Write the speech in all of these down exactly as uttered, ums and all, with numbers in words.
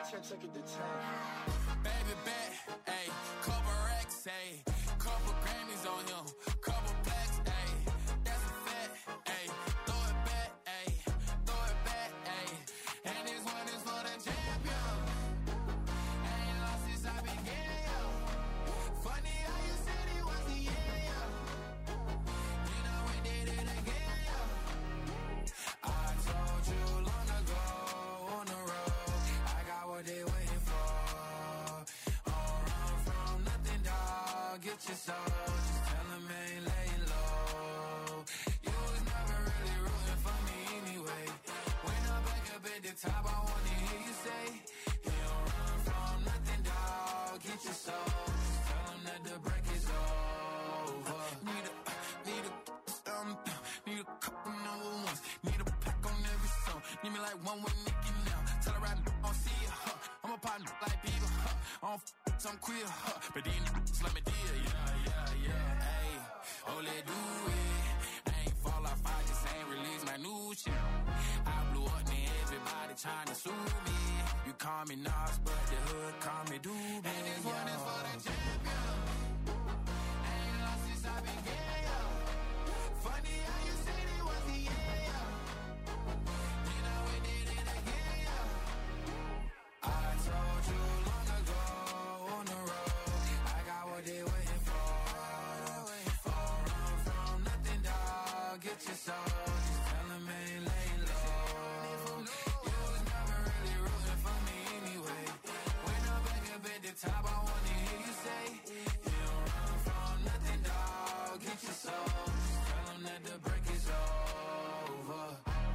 check, check it the time. Baby bet, ayy, couple racks, ayy, couple Grammys on him, couple blacks, ayy, that's a fact, ayy, throw it back, ayy, throw it back, ayy, and this one is for the champion. Ain't lost since I began, yo. Funny how you said it was the end, yo. You know we did it again, yo. I told you long ago on the road, I got what they waiting for. Don't run from nothing, dog. Get your soul. Just tell them ain't laying low. You was never really rooting for me anyway. When I'm back up at the top, I wanna hear you say, you don't run from nothing, dog. Get your soul. Just tell them that the break is over. Need a, need a, um, need a couple number ones. Need a pack on every song. Need me like one with Nicki now. Tell her I don't see it, huh. I'm a partner like Bieber, huh. I don't f*** some queer, huh. But these niggas let me deal, yeah, yeah, yeah. Ayy, oh, let do it. I ain't fall off, I just ain't release my new shit. I blew up, then everybody trying to sue me. You call me Nas, but the hood call me Doobie. And this one is for the champion. Ain't lost since I began, yo. Funny how you said it was the end, yo. You know we did it again, yo. I told you long ago on the road, I got what they waiting for. Don't run from nothing, dog. Get your soul. Just tell them ain't laying low. You was never really rooting for me anyway. When I'm back up at the top, I wanna hear you say, you don't run from nothing, dog. Get your soul. Just tell them that the break is over.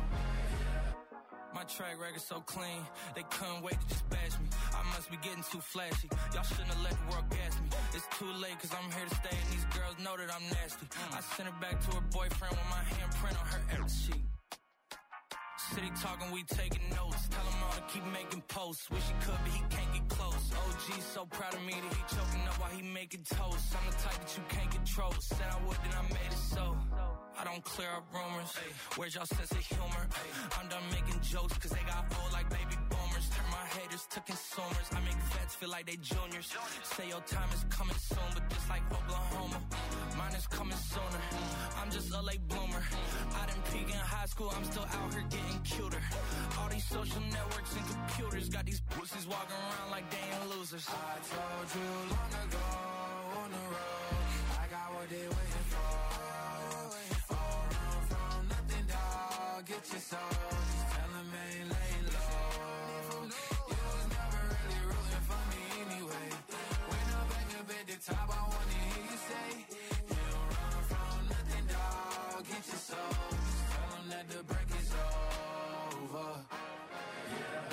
My track record so clean, they couldn't wait to just bash me. I must be getting too flashy. Y'all shouldn't have let the world gas me. It's too late cause I'm here to stay and these girls know that I'm nasty. I sent her back to her boyfriend with my handprint on her every sheet. City talking, we taking notes. Tell him all to keep making posts. Wish he could, but he can't get close. O G's so proud of me that he choking up while he making toast. I'm the type that you can't control. Said I would, then I made it so. I don't clear up rumors. Where's y'all sense of humor? I'm done making jokes cause they got old like baby boomers. Turn my haters to consumers. I make vets feel like they juniors. Say your time is coming soon, but just like Oklahoma, mine is coming sooner. I'm just a late bloomer. I didn't peak in high school, I'm still out here getting cuter. All these social networks and computers got these pussies walking around like they ain't losers. I told you long ago on the road, I got what they waiting for. Don't run from nothing, dog. Get your soul. Just tell them ain't laying low. You was never really rooting for me anyway. When I'm back up at the top, I wanna hear you say, you don't run from nothing, dog. Get your soul. Just tell them that the break is over. Yeah.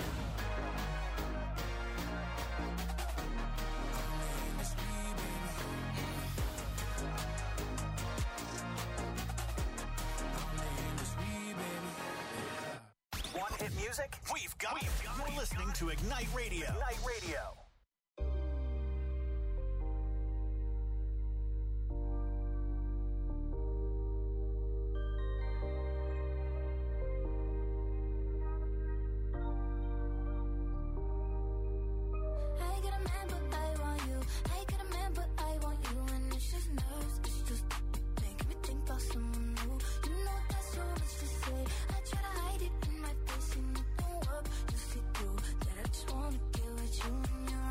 Want hit music? We've got it. You're listening to Ignite Radio. Ignite Radio. That I just wanna get with you and you're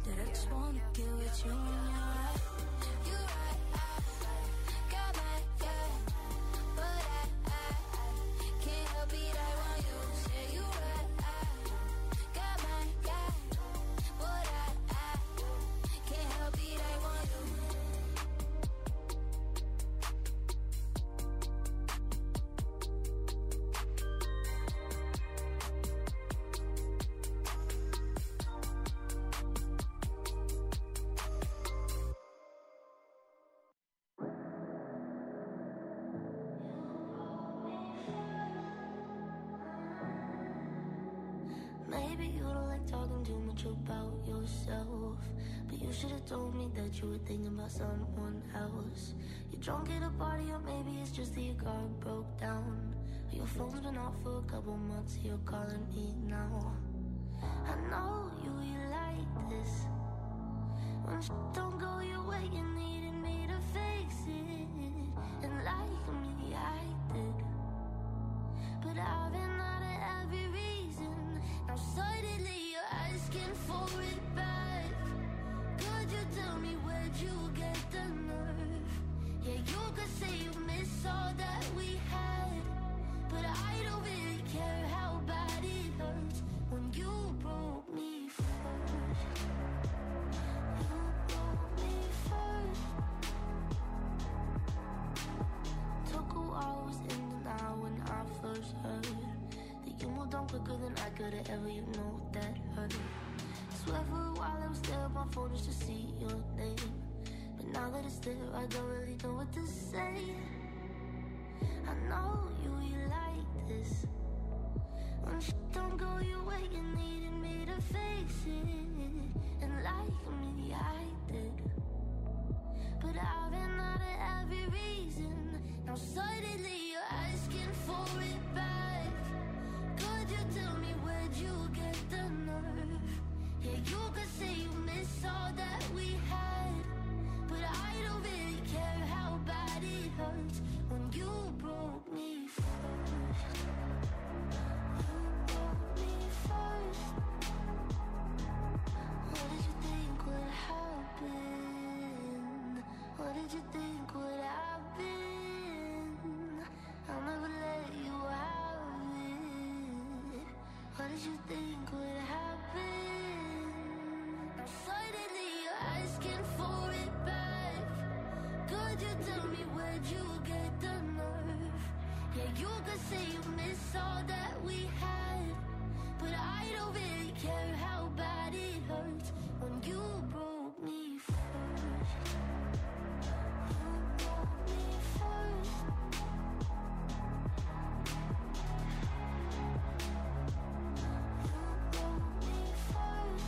that I just wanna get with you when you're right. You right, I got my yeah, but I, I, I can't help it, I want you. Say you right, I got my yeah, but I, I can't help it, I want you. Maybe you don't like talking too much about yourself, but you should have told me that you were thinking about someone else. You're drunk at a party, or maybe it's just that your car broke down. Your phone's been off for a couple months, you're calling me now. I know you, you like this. When shit don't go your way, you needed me to fix it. And like me, I did. But I've been out of every reason. Now suddenly you're asking for it back. Could you tell me where'd you get the nerve? Yeah, you could say you miss all that we had, but I don't really care how bad it hurts when you broke me first. You broke me first. Took a while, was in denial when I first heard that you moved on quicker than I could've ever, you know that hurt. Swear for a while I was there on my phone just to see your name, but now that it's there I don't really know what to say. I know you, you like this. When shit don't go your way, you needed me to fix it. And like me, I did. But I've been out of every reason. Now suddenly you're asking for it back. Could you tell me where'd you get the nerve? Yeah, you could say you miss all that we had, but I don't really care how bad it hurts when you broke me first. You broke me first. What did you think would happen? What did you think would happen? I'll never let you have it. What did you think would happen? Now suddenly you're asking for it back. Could you tell me where'd you get the nerve? Yeah, you could say you miss all that we had, but I don't really care how bad it hurts when you broke me first. You broke me first. You broke me first.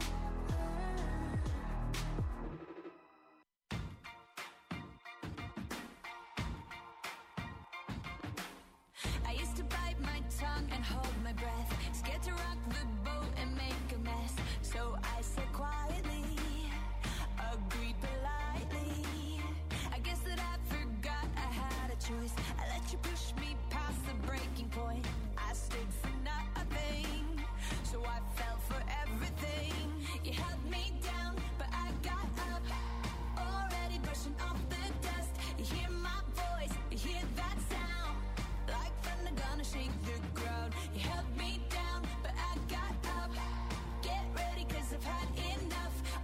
I used to bite my tongue and hold my breath, scared to rock the boat and make a mess. So I said quietly, agreed politely. I guess that I forgot I had a choice. I let you push me past the breaking point. I stood for nothing, so I fell for everything. You held me down, but I got up, already brushing off the dust. You hear my voice, you hear that sound, like thunder gonna shake the ground. You held me down, but I got up. Get ready, cause I've had enough.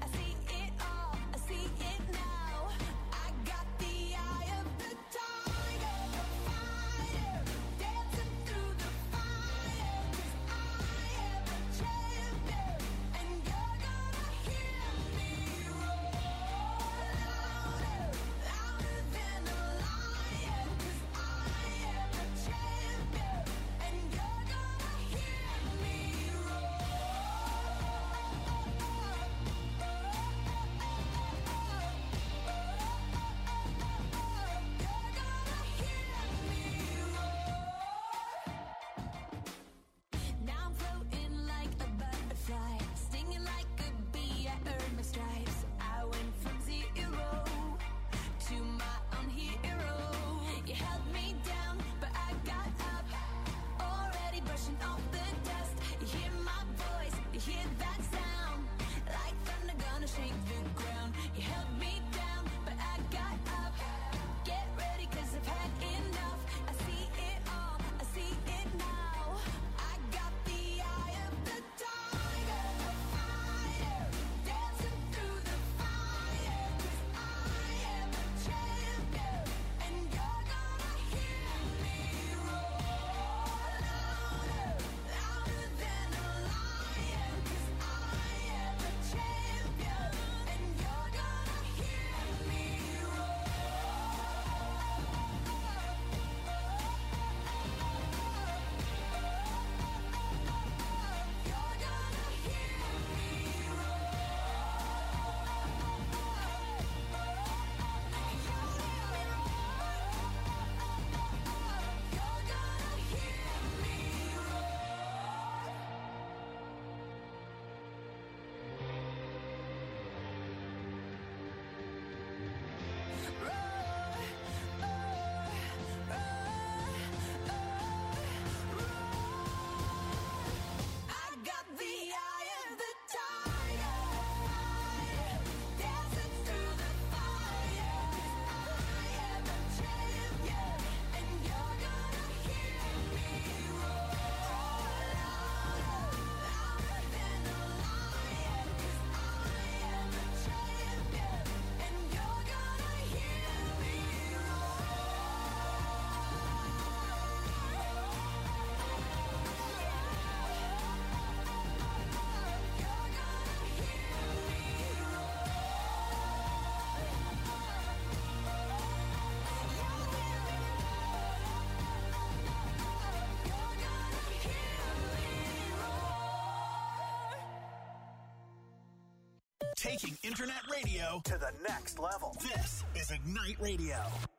Taking internet radio to the next level. This is Ignite Radio.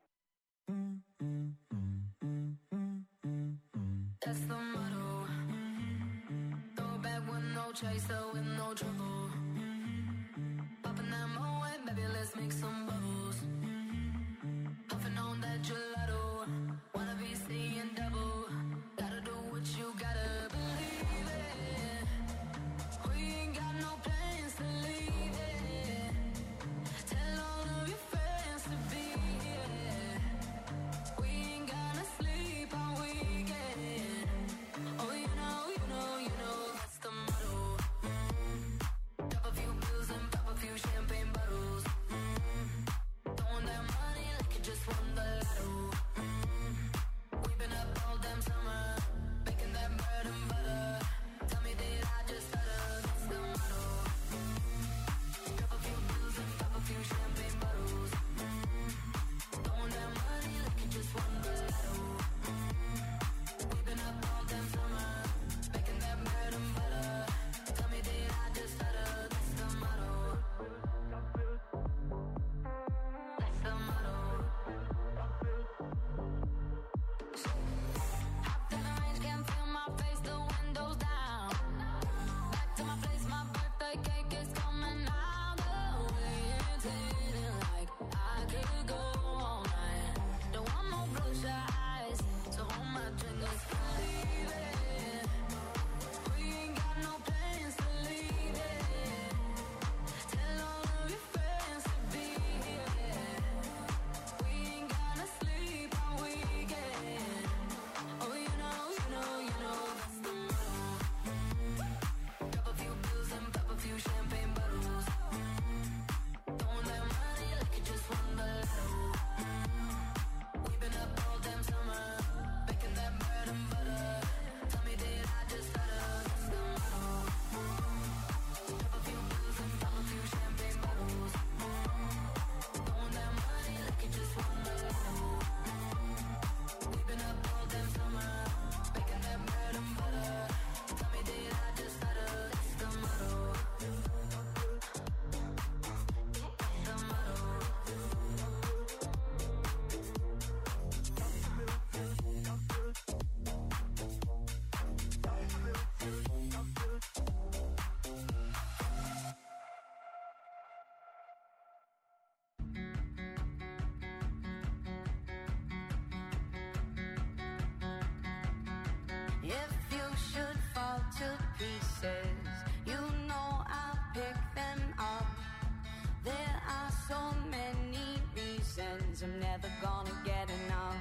That's the motto. Throw it back with no chaser, with no trouble. Popping that Moet, baby, let's make some bubbles. Puffing on that gelato. Wanna be seeing double. Gotta do what you gotta believe it. We ain't got no plans to leave it. Tell all of your friends to be here. We ain't gonna sleep all weekend. Oh, you know, you know, you know, that's the motto. Mm-hmm. Drop a few pills and pop a few champagne bottles. Mm-hmm. Throwing that money like you just won the lotto. Mm-hmm. We've been up all damn summer, making that bread and butter. Tell me did I just stutter? That's the motto. Mm-hmm. Drop a few pills and pop a few champagne bottles. Mm-hmm. Throwing that money like you just won the lotto. Mm-hmm. We've been up all damn summer, making that bread and butter. Tell me did I just stutter? That's the motto. That's the motto. Hopped in the range, can't feel my face, the windows down. Back to my place, my birthday cake is coming out. The way it's hitting like I could go all night. Don't want no bloodshot eyes, so hold my drink, let's believe it. We ain't got no plans to leave it. Tell all of your friends to be here. We ain't gonna sleep all weekend. Oh, you know, you know, you know, that's the motto. Mm-hmm. Drop a few pills and pop a few champagne bottles. Mm-hmm. Throwing that money like you just won the lotto. Mm-hmm. We've been up all damn summer, making that bread and butter. Tell me did I just stutter? That's the motto. Mm-hmm. Drop a few pills and pop a few champagne bottles. Mm-hmm. Throwing that money like you just won the lotto. Mm-hmm. We've been up all damn summer, making that bread and butter. Tell me did I just stutter? That's the motto. That's the motto. If you should fall to pieces, you know I'll pick them up. There are so many reasons I'm never gonna get enough.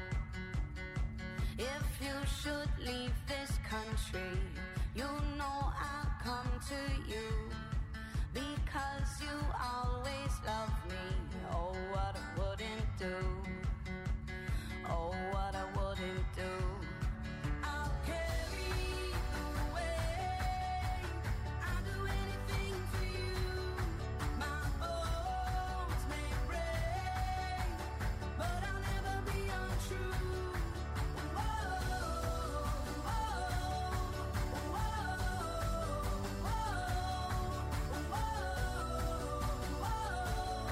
If you should leave this country, you know I'll come to you. Because you always love me. Oh, what I wouldn't do. Oh, what I wouldn't do. I'll carry you away. I'll do anything for you. My bones may break, but I'll never be untrue. Whoa, whoa, whoa, whoa, whoa.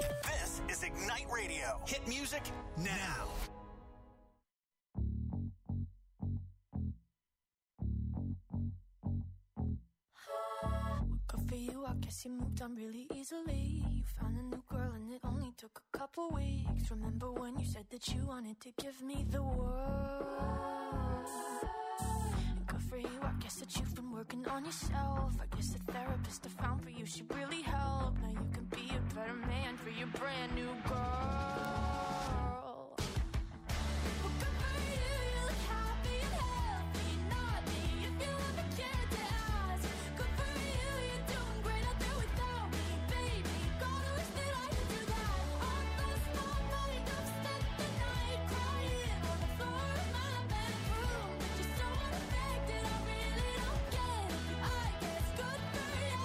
This is Ignite Radio. Hit music now. Good for you, I guess you moved on really easily. You found a new girl and it only took a couple weeks. Remember when you said that you wanted to give me the world? And good for you, I guess that you've been working on yourself. I guess the therapist I found for you should really help. Now you can be a better man for your brand new girl. Well, good for you, you look happy and healthy. Not me, if you ever cared to ask. Good for you, you're doing great out there without me, baby. God, I wish that I could do that. I lost my mind, I've spent the night crying on the floor of my bedroom. But you're so unaffected, I really don't get it. I guess good for you.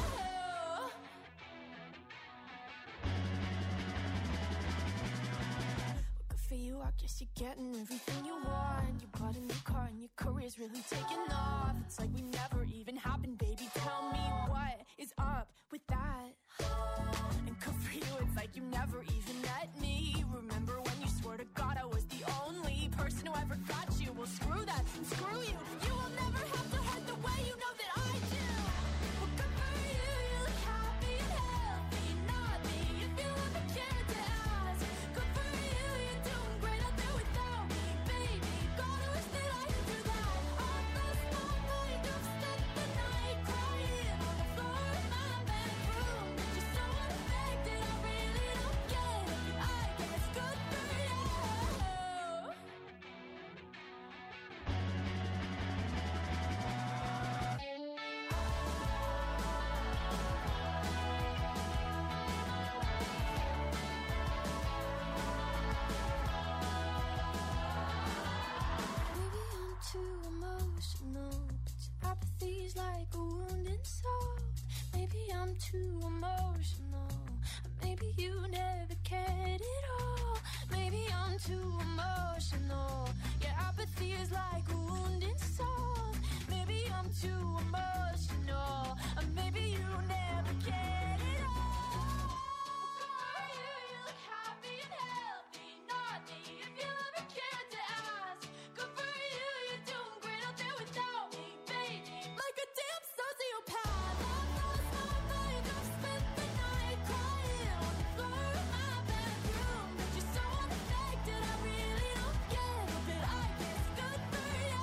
Well, good for you, I guess you're getting everything you want. You bought a new car and your career's really taking off. It's like we never even happened, baby. Tell me what is up with that. And good for you, it's like you never even met me. Remember when you swore to God I was the only person who ever got you? Well, screw that and screw you. You will never have to hurt the way you know that I do. Well, good for you, you look happy and healthy. Not me, if you ever cared to ask. Good for you, you're doing great out there without me, baby. God, I wish that I could do that. I lost my mind, I've spent the night crying on the floor of my bedroom. But you're so unaffected, I really don't get it. I guess good for you. Maybe I'm too emotional, but your apathy's like a wounded soul. Maybe I'm too emotional, or maybe you never cared at all. Maybe I'm too emotional, your apathy is like a wounded soul. Maybe I'm too emotional, or maybe you never cared at all. Good for you, you look happy and healthy. Not me, if you ever cared to ask. Good for you, you're doing great out there without me, baby. Like a damn sociopath. I've lost my mind, I've spent the night crying on the floor of my bedroom. But you're so unaffected, I really don't get it. But I guess good for you.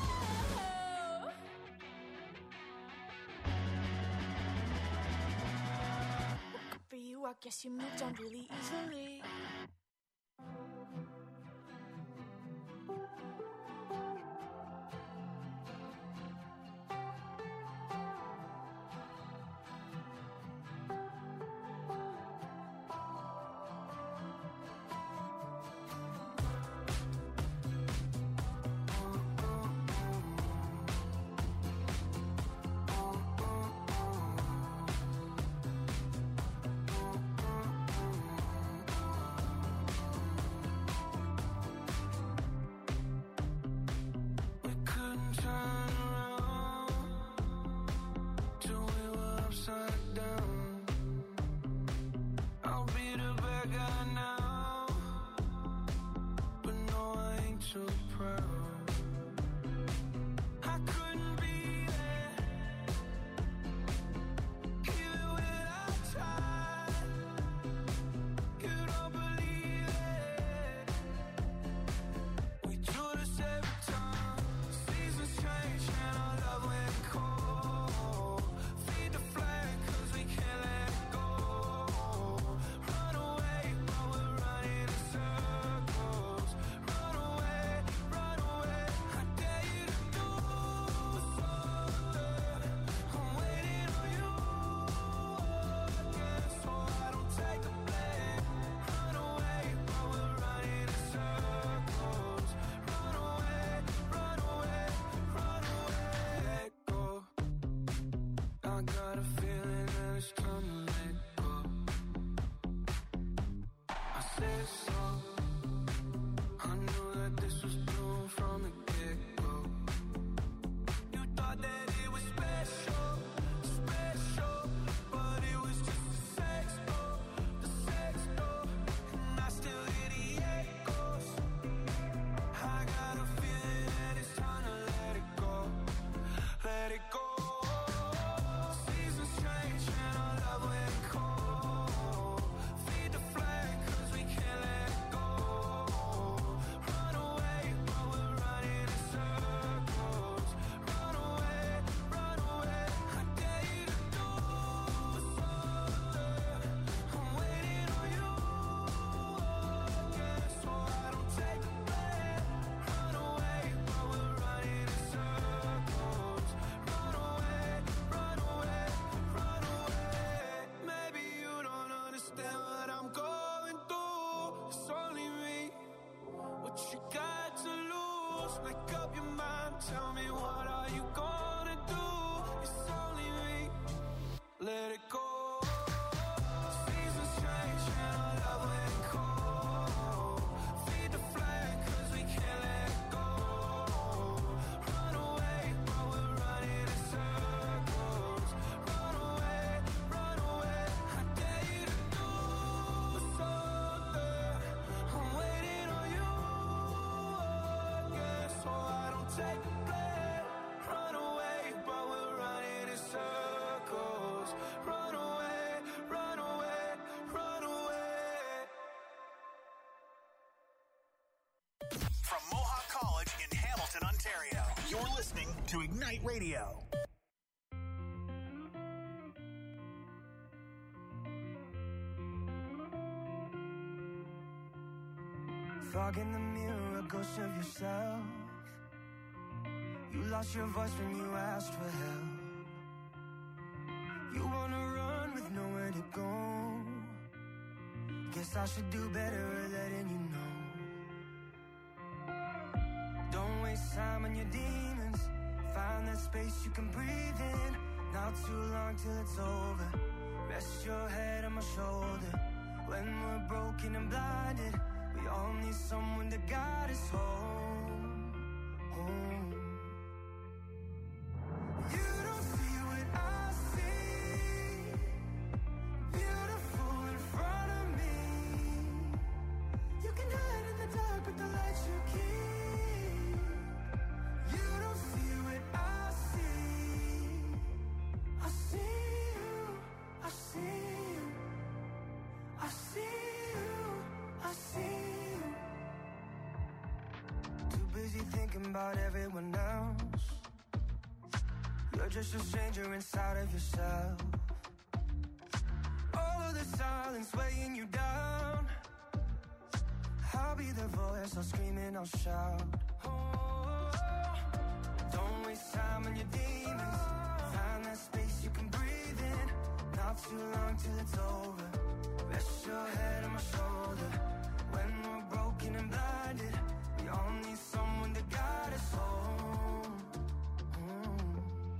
Well, good for you, I guess you moved on really easily. what you got to lose. Make up your mind, tell me what are you gonna do. It's only me, let it go. Seasons change and our love went cold. Feed the flame cause we can't let it go. Run away but we're running in circles. Run away, run away, I dare you to do something. I'm waiting on you again, so I don't take the blame. Run away but we're running in circles. Run away, run away, run away. From Mohawk College in Hamilton, Ontario, you're listening to Ignite Radio. Fog in the mirror, a ghost of yourself. You lost your voice when you asked for help. You wanna run with nowhere to go. Guess I should do better at letting you know. Don't waste time on your demons. Find that space you can breathe in. Not too long till it's over. Rest your head on my shoulder. When we're broken and blinded, we all need someone to guide us home, home. You don't see what I see. Beautiful in front of me. You can hide in the dark with the light you keep. You don't see what I see. I see you, I see you. I see you, I see you. Too busy thinking about everyone else. You're just a stranger inside of yourself. All of the silence weighing you down. I'll be the voice, I'll scream and I'll shout. Oh, don't waste time on your demons. Find that space you can breathe in. Not too long till it's over. Rest your head on my shoulder. When we're broken and blinded, we all need someone to guide us home. Mm.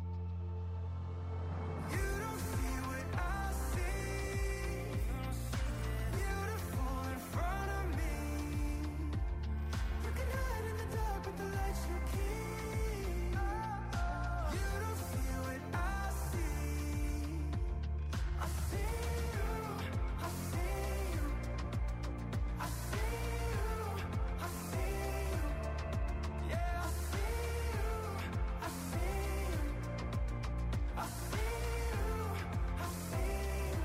You don't see what I see. Beautiful in front of me. You can hide in the dark with the lights you keep. You don't see what I see. I see you, I see you. I see you, I see you. Yeah, I see you, I see you. I see you, I see you.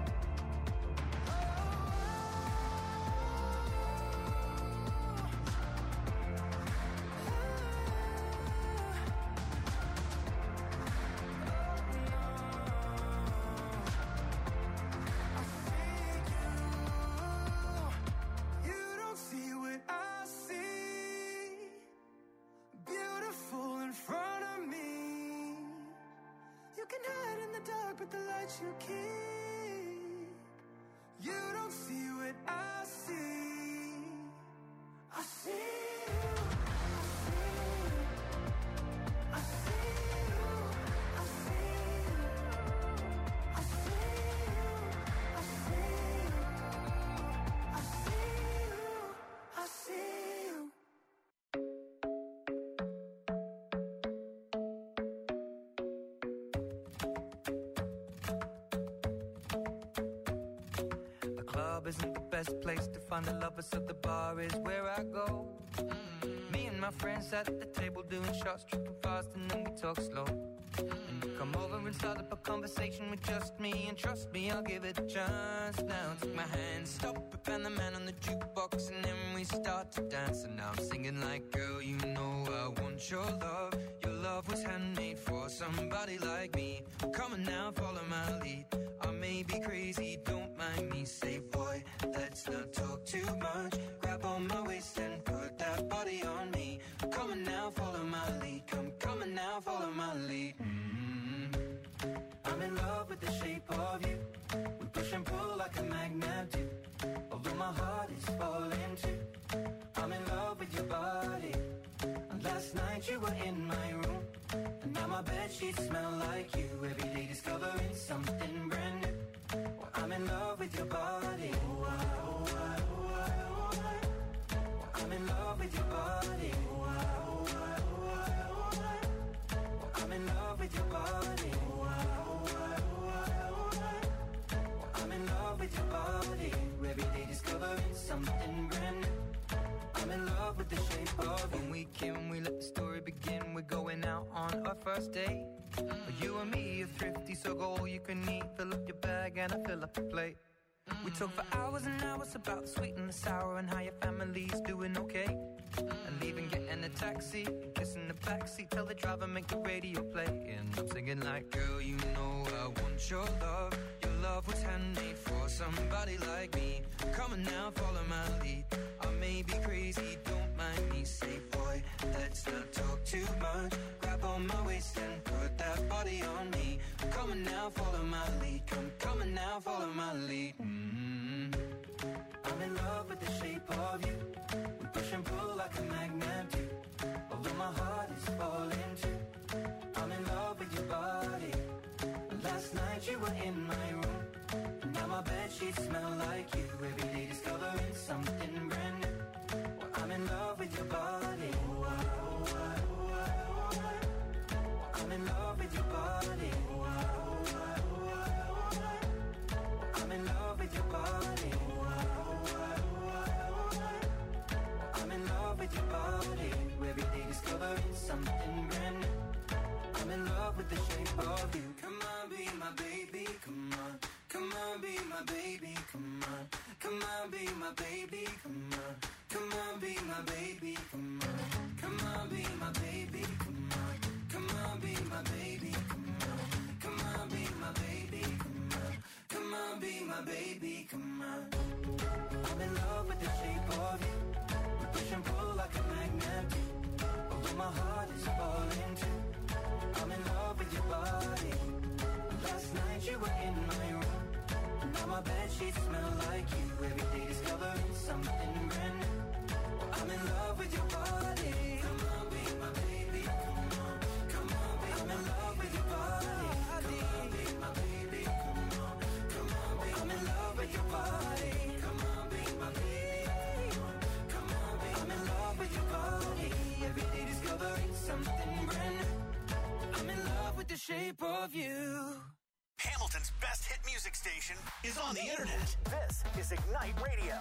You don't see what I see. Beautiful in front of me. You can hide in the dark with the lights you keep. You don't see what I see. I see you, I see you. I see you, I see you. I see you, I see you. I see you, I see you. The club isn't the best place to find the lovers, so the bar is where I go. Mm. Me and my friends at the table doing shots, tripping fast, and then we talk slow. And you come over and start up a conversation with just me, and trust me, I'll give it a chance. Now take my hand, stop it, and the man on the jukebox, and then we start to dance. And now I'm singing like, girl, you know I want your love. Your love was handmade for somebody like me. Come on now, follow my lead. I may be crazy, don't mind me. Say, boy, let's not talk too much. Grab on my waist and put that body on me. Come on now, follow my lead. Come, come on now, follow my lead. Mm-hmm. I'm in love with the shape of you. We push and pull like a magnet do. Although my heart is falling too. I'm in love with night you were in my room, and now my bedsheets smell like you. Every day discovering something brand new. Well, I'm in love with your body. Oh, I, oh, I, oh, I, oh, I. Well, I'm in love with your body. Oh, I, oh, I, oh, I, oh, I. Well, I'm in love with your body. Oh, I, oh, I, oh, I, oh, I. Well, I'm in love with your body. Every day discovering something brand new. I'm in love with the shape of you. When we came, we let the story begin. We're going out on our first date. Mm. You and me are thrifty, so go all you can eat. Fill up your bag and I fill up your plate. Mm. We talk for hours and hours about the sweet and the sour and how your family's doing okay. Mm. And leaving, getting a taxi, kissing the backseat, tell the driver make the radio play. And I'm singing like, girl, you know I want your love. Your love was handmade for somebody like me. Come on now, follow my lead. I may be crazy, don't mind me. Say, boy, let's not talk too much. Grab on my waist and put that body on me. Come on now, follow my lead. Come, come on now, follow my lead. Mm-hmm. I'm in love with the shape of you. We push and pull like a magnet do. Although my heart is falling too. I'm in love with your body. Last night you were in my room, and now my bedsheets smell like you. Every day discovering something brand new. Well, I'm in love with your body. Oh, I, oh, I, oh, I, oh, I. Well, I'm in love with your body. Oh, I, oh, I, oh, I, oh, I. Well, I'm in love with your body. Oh, I, oh, I, oh, I, oh, I. Well, I'm in love with your body. Every day discovering something brand new. I'm in love with the shape of you. Come on, be my baby, come on. Come on, be my baby, come on. Come on, be my baby, come on. Come on, be my baby, come on. Come on, be my baby, come on. Come on, be my baby, come on. Come on, be my baby, come on. Come on, be my baby, come on. I'm in love with the shape of you. We push and pull like a magnet do. Although my heart is falling too. I'm in love with your body. Last night you were in my room, and now my bedsheets smell like you. Every day discovering something brand new. Well, I'm in love with your body. Come on, be my baby. Come on, come on, be I'm in love with your body. Come on, be my baby. Come on, come on, be I'm in love with your body. Come on, be my baby. Come on, be I'm in love with your body. Every day discovering something brand new. I'm in love with the shape of you. Hamilton's best hit music station is on the internet. This is Ignite Radio.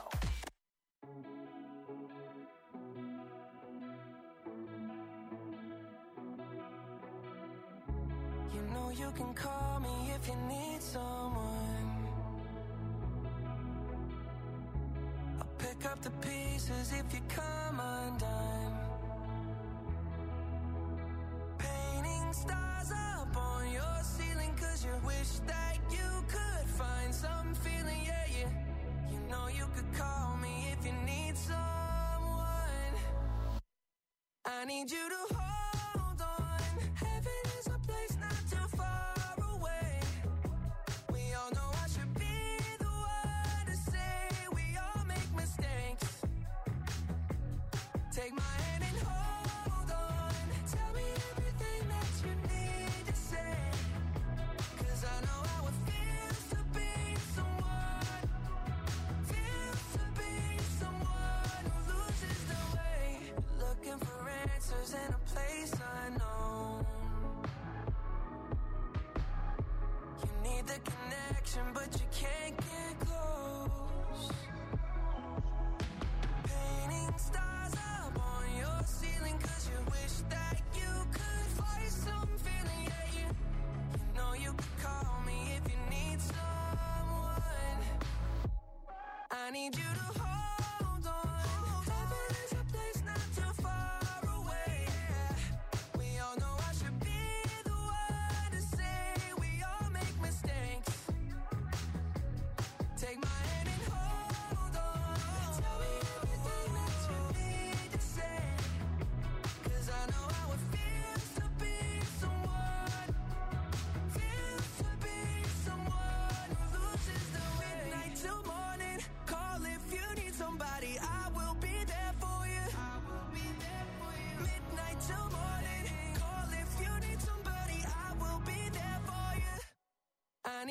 You know you can call me if you need someone. I'll pick up the pieces if you come undone. Painting stars up on your ceiling, cause you wish that you could find some feeling, yeah, yeah. You know you could call me if you need someone. I need you to hold on. Heaven is a place not too far away. We all know I should be the one to say we all make mistakes. Take my hand and hold on. Tell me everything that you need to say. Cause I know how it feels to be someone. Feels to be someone who loses the way. Looking for answers in a place unknown. You need the connection, but you can't get close. Painting stars up on your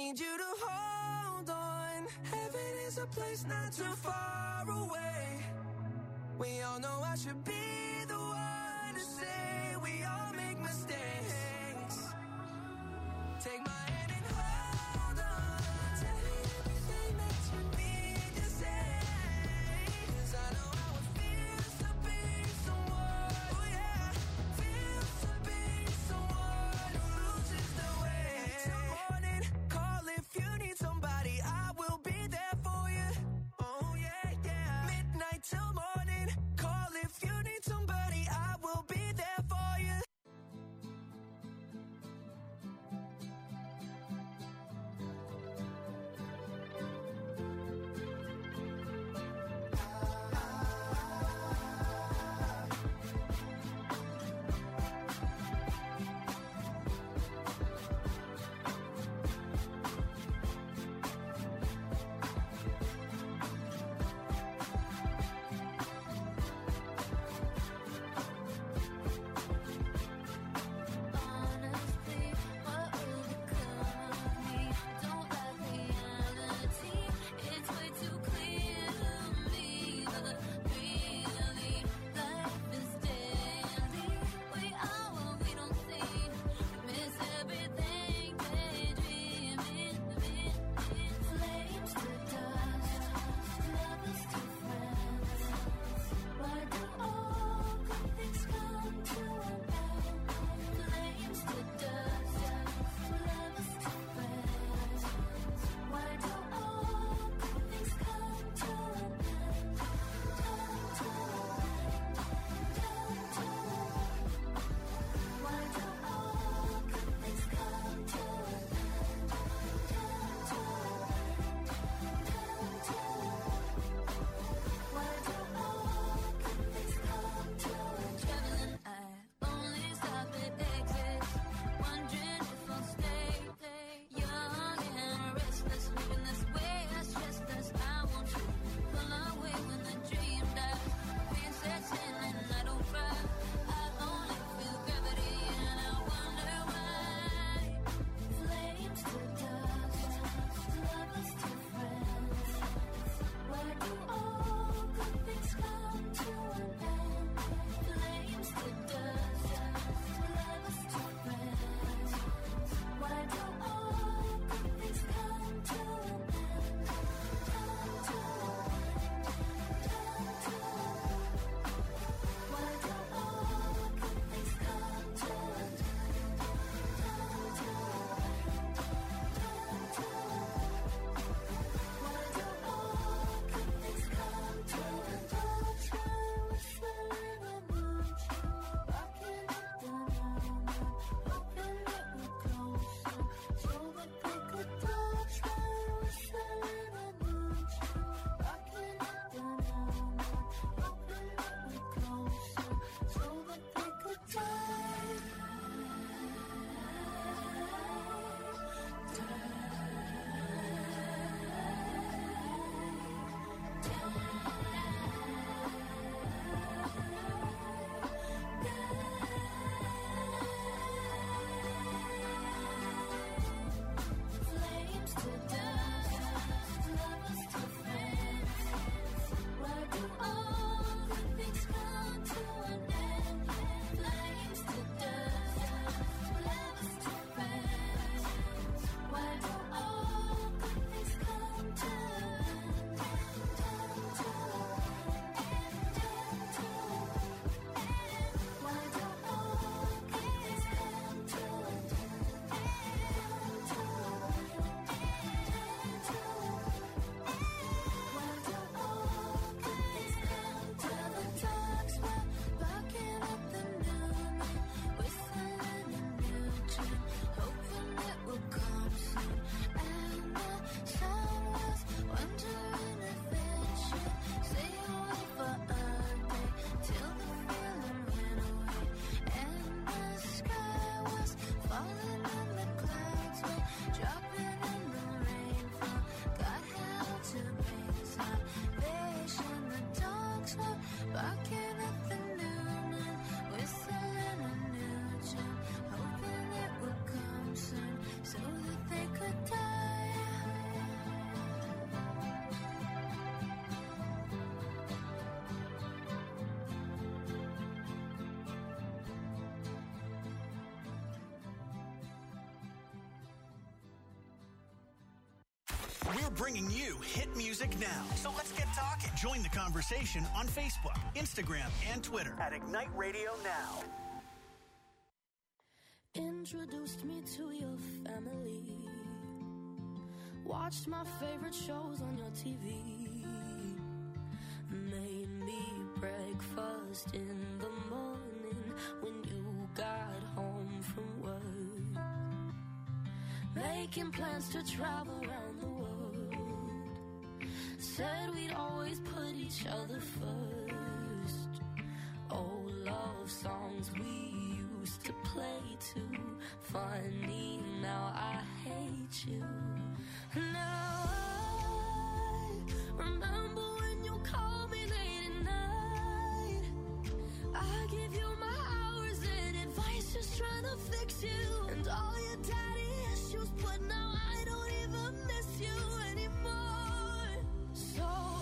need you to hold on. Heaven is a place not too far away. We all know I should be the one to say we all make mistakes. Take my hand and hold on. Tell me everything that you need to say. 'Cause I know how it feels to be someone, oh yeah, feels to be someone who loses the way. Till morning, call if you need somebody, I will be there for you. Oh yeah, yeah. Midnight till morning, call if you need somebody. bringing you hit music now. So let's get talking. Join the conversation on Facebook, Instagram, and Twitter at Ignite Radio Now. Introduced me to your family. Watched my favorite shows on your T V. Made me breakfast in the morning when you got home from work. Making plans to travel around the world. Said we'd always put each other first. Old love songs we used to play too. Funny, now I hate you. Now I remember when you called me late at night. I give you my hours and advice, just trying to fix you. And all your daddy issues, but now I don't even miss you anymore. So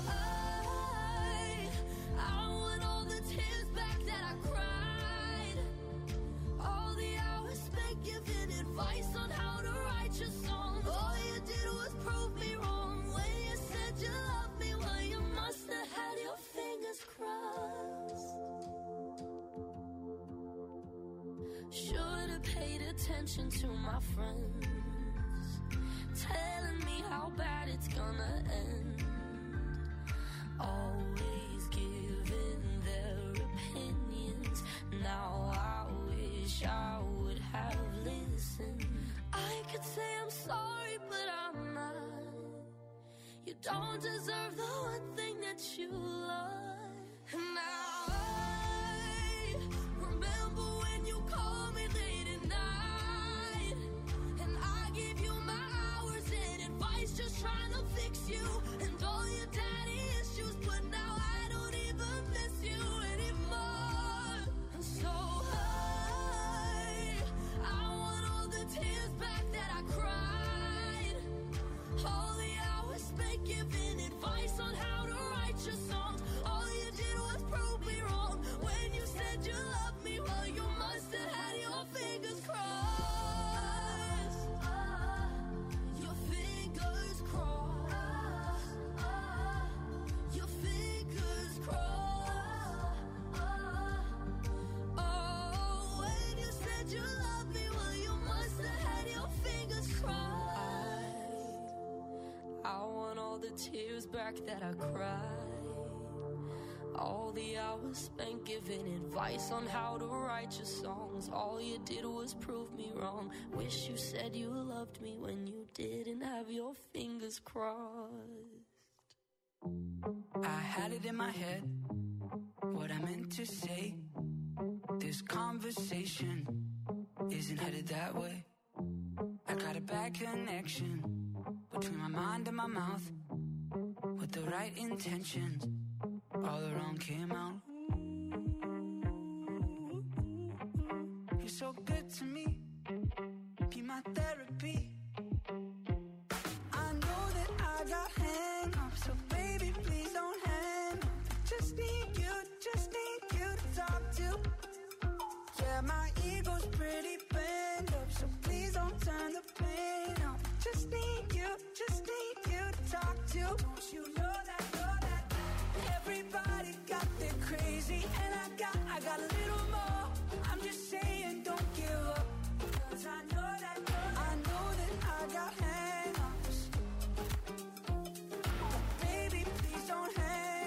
I, I want all the tears back that I cried. All the hours spent giving advice on how to write your songs. All you did was prove me wrong when you said you loved me. Well, you must have had your fingers crossed. Should have paid attention to my friends, telling me how bad it's gonna end. Always giving their opinions. Now I wish I would have listened. I could say I'm sorry, but I'm not. You don't deserve the one thing that you love. And now I remember when you called me late at night, and I gave you my hours and advice, just trying to fix you. And all your daddy issues, but now I don't even miss you anymore. And so I, I want all the tears back that I cried. All the hours spent giving advice on how to write your songs. All you did was prove me wrong when you said you loved me. Well, you must have had your fingers crossed. Your fingers crossed. Your fingers crossed. Oh, when you said you loved me, well, you must have had your fingers crossed. I want all the tears back that I cried. All the hours spent giving advice on how to write your songs. All you did was prove me wrong. Wish you said you loved me when you didn't have your fingers crossed. I had it in my head, what I meant to say. This conversation isn't headed that way. I got a bad connection between my mind and my mouth. With the right intentions, all the wrong came out. You're so good to me, be my therapy. I know that I got hang-ups, so baby, please don't hang up. Just need you, just need you to talk to. Yeah, my ego's pretty bent up, so please don't turn the pain up. Just need you, just need you to talk to. Don't you know that, know that everybody got their crazy, and I got, I got a little more. I'm just saying, don't give up, 'cause I know that, I know that I got hang-ups. But baby, please don't hang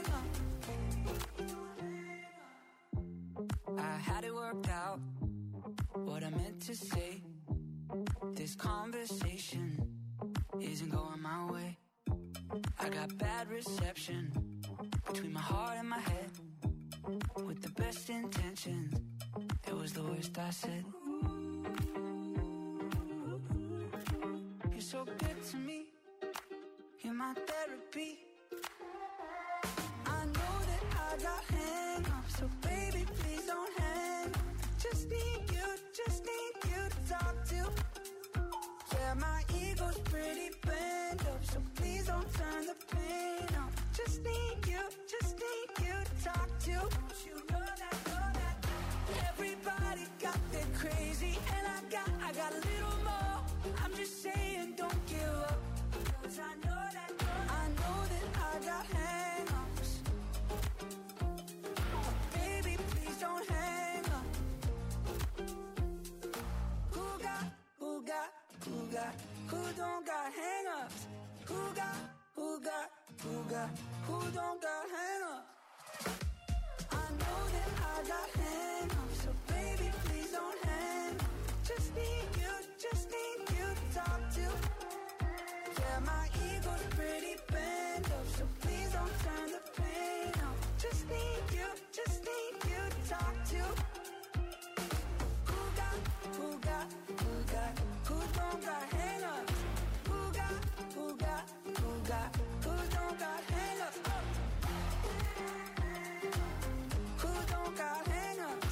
up. I had it worked out, what I meant to say. This conversation isn't going my way. I got bad reception between my heart and my head. With the best intentions, it was the worst I said. You're so good to me, you're my therapy. I know that I got hang-ups, so baby, please don't hang up. Just need you, just need you to talk to. Yeah, my ego's pretty bent up, so please don't turn the pain up. Just need you, just need you to talk to. Don't you know that, know that everybody got their crazy, and I got, I got a little more. I'm just saying, don't give up, 'cause I know that got, who don't got hang-ups? I know that I got hang-ups, so baby, please don't hang up. Just need you, just need you to talk to. Yeah, my ego's pretty bent up, so please don't turn the pain up. Just need you, just need you to talk to. Who got, who got, who got, who don't got hang-ups? Who got, who got, who got, who don't got hang-ups? Oh. Who don't got hang-ups?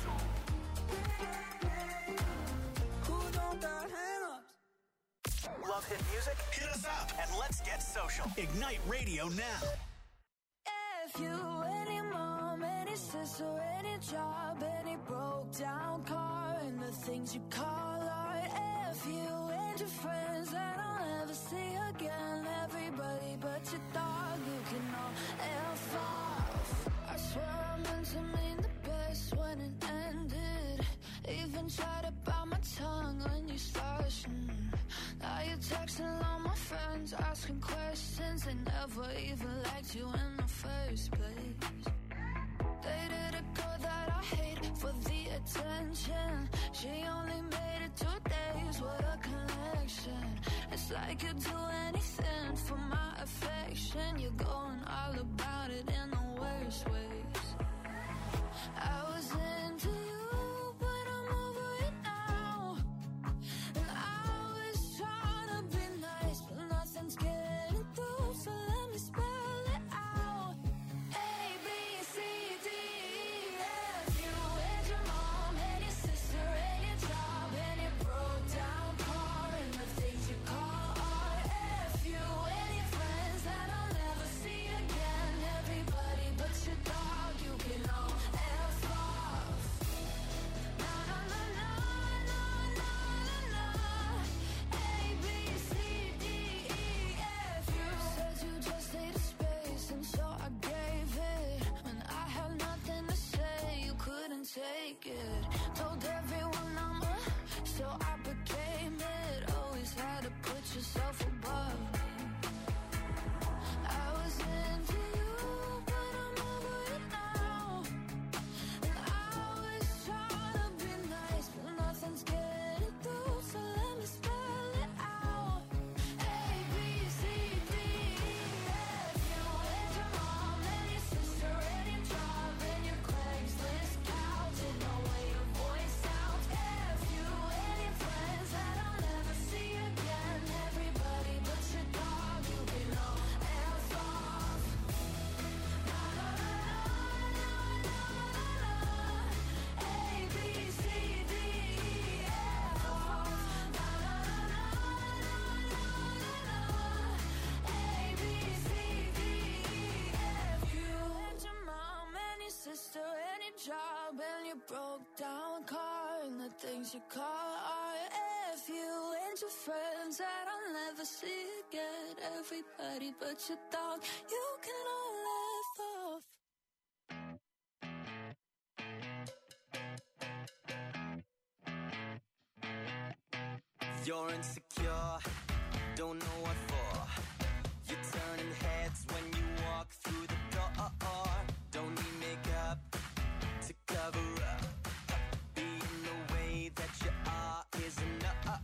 Who don't got hang-ups? Love hit music? Hit us up and let's get social. Ignite Radio now. If you, any mom, any sister, any job, any broke down car, and the things you call art. If you and your friends that I'll never see again, everybody but your dog, you can all F off. I swear I meant to mean the best when it ended. Even tried to bite my tongue when you started. Mm. Now you're texting all my friends, asking questions. They never even liked you in the first place. Dated a girl that I hate for the attention. She only made it two days with a connection. It's like you'd do anything for my affection. You're going all about it in the worst ways. I was into you, but I'm over it now. And I was trying to be nice, but nothing's getting through. So let me spell it out. A, B, C, D, E, F. You and your mom and your sister and your job and your broke down car and the things you call art. F. You and your friends that I'll never see again. Everybody but your dog, you can all F off. Na na na na na na na na. A, B, C, D, E, F. You said you just needed space, and so I gave it. When I had nothing to say, you couldn't take it. Told everyone I'm a, so I became it. Always had to put yourself above me. I was into you, but I'm over it now. And I was trying to be nice, but nothing's getting through. So let me spell it out. A, B, C, D, E, F. You and your mom and your sister and your job and your Craigslist couch and the way your voice sounds. F. You and your friends that I'll never see again. Everybody but your dog, you can all F off. Na na na na na na na. A, B, C, D, E, F off. Na na na na na na na. A, B, C, D, E, F. You and your mom and your sister and your job and your broke down car and the things you call art. F. You and your friends that I'll never see again. Everybody but your dog, you can all F off. You're insecure, don't know what for. You're turning heads when you walk through the door. Don't need makeup to cover up. Being the way that you are is enough.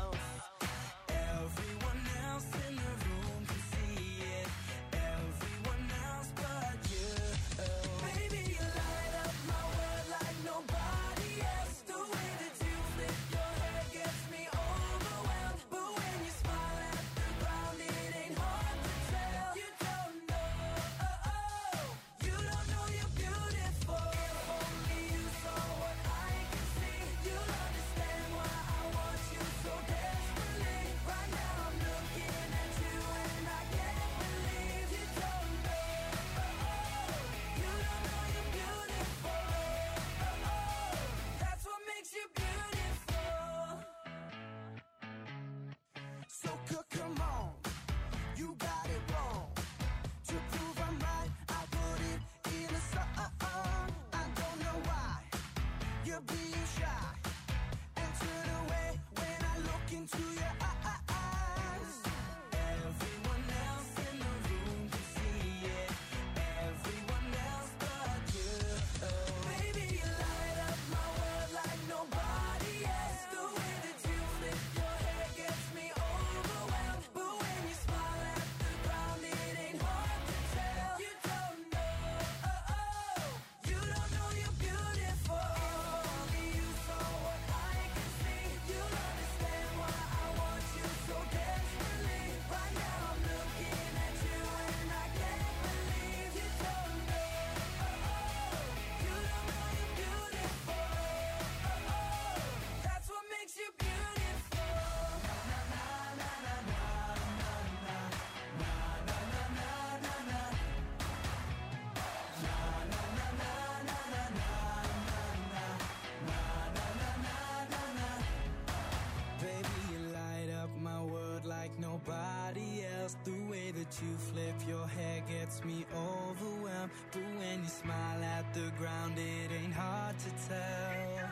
Everyone else in the room can see it. Everyone else but you. Baby, you light up my world like nobody else. The way that you flip your hair gets me overwhelmed. But when you smile at the ground, it ain't hard to tell. You don't know, oh, oh. You don't know you're beautiful. If only you saw what I can see, you'll understand why I want you so desperately. Right now I'm looking at you and I can't believe you don't know, oh, oh. You don't know you're beautiful, oh, oh. That's what makes you beautiful. So c- come on, you got it wrong. To prove I'm right, I put it in a song. I don't know why you're being shy and turn away when I look into your eyes. Everyone else in the room can see it. you flip your hair gets me overwhelmed. But when you smile at the ground, it ain't hard to tell.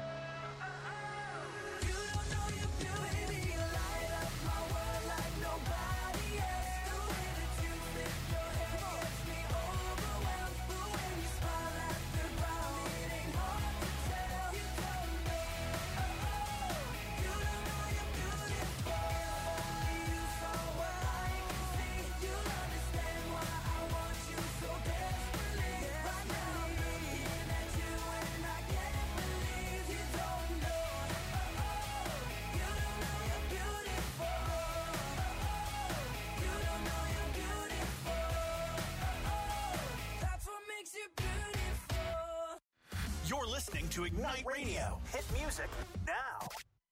You don't know you're beauty, you light up my world like nobody else. The way that you flip your hair gets me overwhelmed. But when you smile at the ground, it ain't hard to tell. You don't know, oh, oh. You don't know you're beautiful. Only you saw what I can see. You'll understand why I want you so desperately. Right now I'm looking at you and I can't believe you don't know. Oh, oh. You don't know you're beautiful. Oh, oh. You don't know you're beautiful. Oh, oh. That's what makes you beautiful. You're listening to Ignite Radio. Hit music now.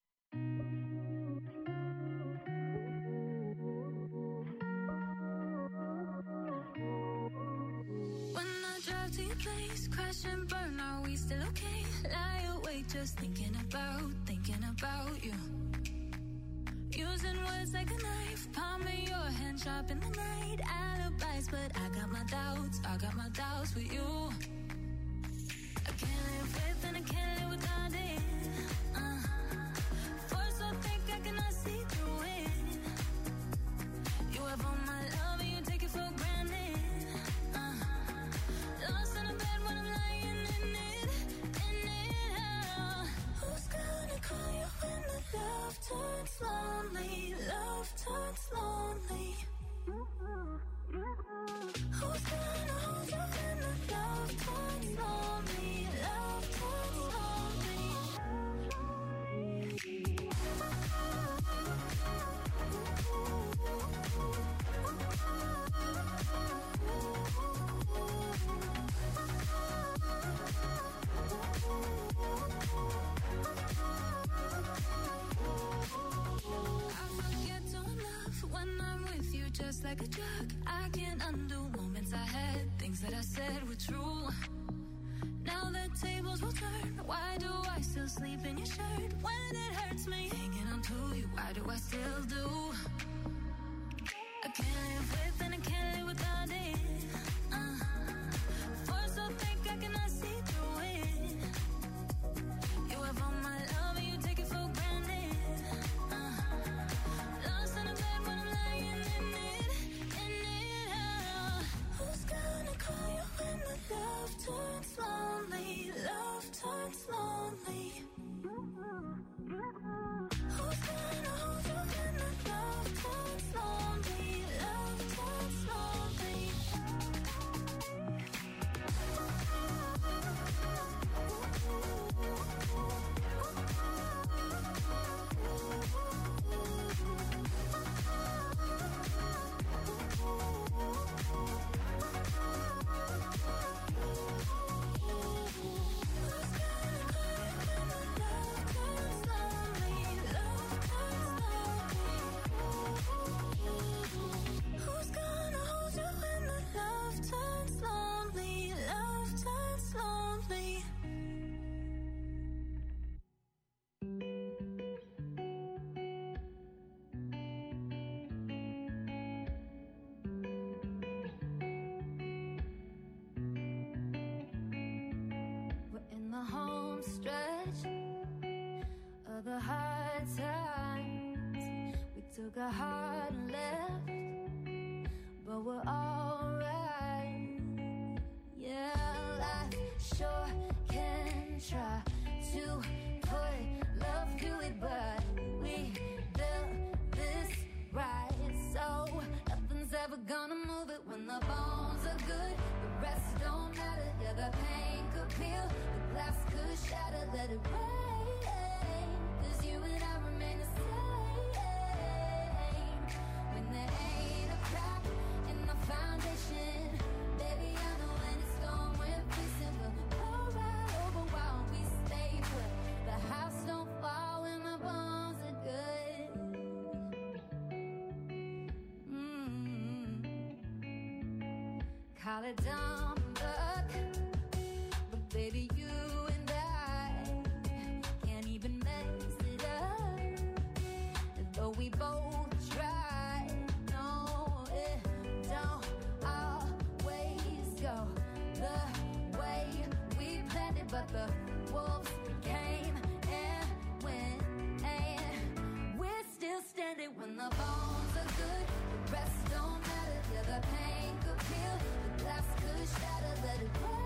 When I drive to your place, crash and burn, are we still okay? Lie awake just thinking about, thinking about you. Using words like a knife, palm of your hand sharp in the night. Alibis, but I got my doubts, I got my doubts with you. I can't live with and I can't live without it. Uh, force so thick I cannot see through it. You have all my love and you take it for granted. Uh, lost in a bed when I'm lying in it, in it. Uh, who's gonna call you when the love turns lonely? Love turns lonely. Who's gonna hold you when the love turns lonely? Love turns lonely. I forget to love when I'm with you, just like a drug. I can't undo moments I had, things that I said were true. Now the tables will turn. Why do I still sleep in your shirt when it hurts me? Hanging on to you, why do I still do? I can't live with and I can't live without it. Uh, force so thick I cannot see through it. You have all my love and you take it for granted. Uh, lost in a bed when I'm lying in it, in it. Uh, who's gonna call you when the love turns lonely? Love turns lonely. Who's gonna hold you when the love turns lonely? Love turns lonely. Who's gonna hold you when the love turns lonely? Love turns lonely. We're in the home stretch of the hard times. We took a hard left, but we're alright. Yeah, life sure can try to put love to it, but we built this right, so nothing's ever gonna move it. When the bones are good, the rest don't matter. Yeah, the pain could peel, the glass could shatter. Let it rain, 'cause you and I remain the same. When there ain't a crack in the foundation, baby, I know when it's gone, we're fixing. We'll roll right over while we stay put. The house don't fall when the bones are good. Mm-hmm. Call it dumb luck, but baby, you and I can't even mess it up. Though we both try, no, eh. wolves came and went, and we're still standing when the bones are good. The rest don't matter. Yeah, the pain could heal, the glass could shatter. Let it break.